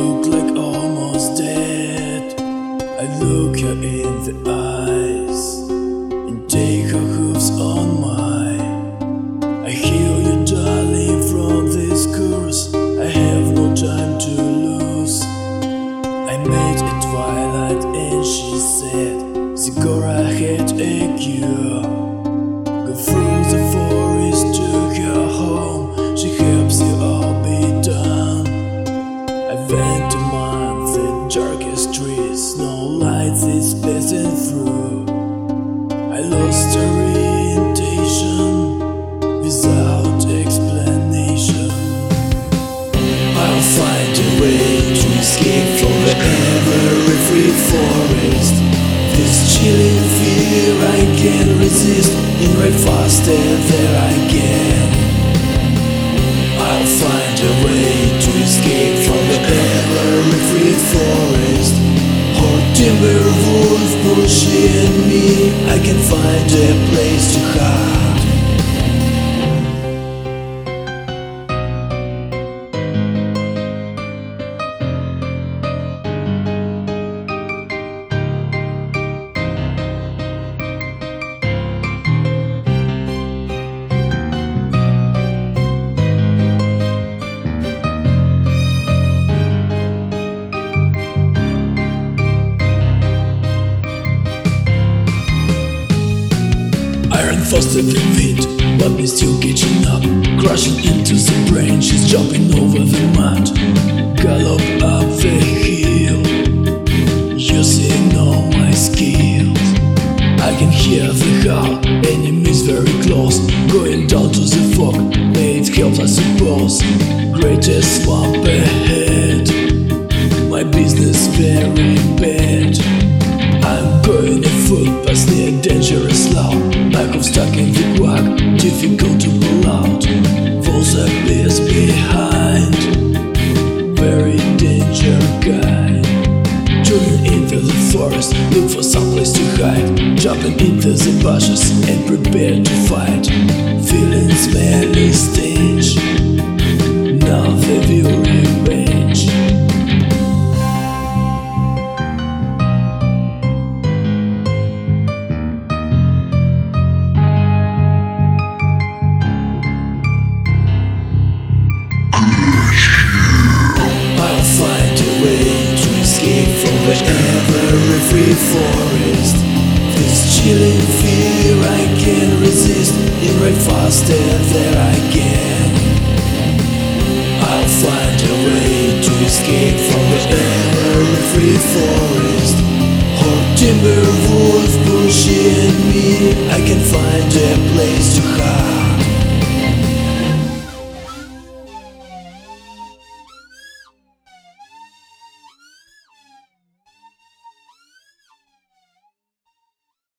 look like almost dead. I look her in the eyes and take her hooves on mine. I heal you, darling, from this curse. I have no time to lose. I met at twilight and she said, Zigora had a cure. Go through the forest to her home. She helps you all be done. I went among the darkest trees, no light is passing through. I lost orientation without explanation. I'll find a way to escape from the ever-free forest. This chilling fear I can't resist, and right faster there I can. I'll find a way to escape from the ever-free forest. Or timber wolf pushing me, I can find a place to hide. Iron faster than wind, but we're still catching up. Crashing into the branches, jumping over the mud. Gallop up the hill, using all my skills. I can hear the howl, enemies very close. Going down to the fog, may it help I suppose. Greatest swamp ahead, my business very bad. I'm going afoot past near dangerous slough. Like I'm stuck in the quack, difficult to pull out. Falls abyss behind, very danger guy. Turning into the forest, look for some place to hide. Jumping into the bushes and prepare to fight. Feeling smelly stench, now they will revenge. Ever-free forest. This chilling fear I can't resist, and right faster there I can. I'll find a way to escape from the ever-free forest. Or timber wolf pushing me, I can find a place to hide.